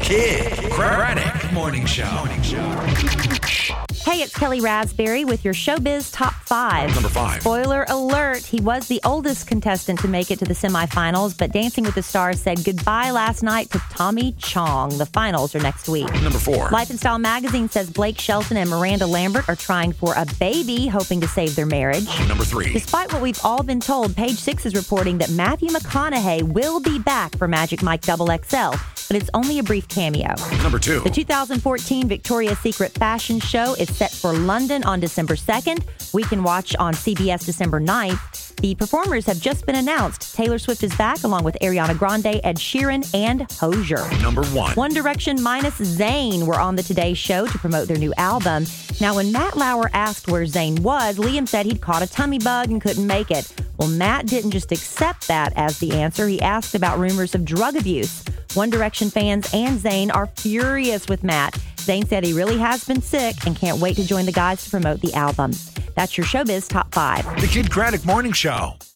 Kid Craddock Morning Show. Hey, it's Kelly Raspberry with your Showbiz Top 5. Number 5. Spoiler alert, he was the oldest contestant to make it to the semifinals, but Dancing with the Stars said goodbye last night to Tommy Chong. The finals are next week. Number 4. Life and Style magazine says Blake Shelton and Miranda Lambert are trying for a baby, hoping to save their marriage. Number 3. Despite what we've all been told, Page Six is reporting that Matthew McConaughey will be back for Magic Mike XXL, but it's only a brief cameo. Number 2. The 2014 Victoria's Secret fashion show is set for London on December 2nd. We can watch on CBS December 9th. The performers have just been announced. Taylor Swift is back along with Ariana Grande, Ed Sheeran, and Hozier. Number 1. One Direction minus Zayn were on the Today Show to promote their new album. Now, when Matt Lauer asked where Zayn was, Liam said he'd caught a tummy bug and couldn't make it. Well, Matt didn't just accept that as the answer. He asked about rumors of drug abuse. One Direction fans and Zayn are furious with Matt. Zayn said he really has been sick and can't wait to join the guys to promote the album. That's your Showbiz Top 5. The Kid Craddock Morning Show.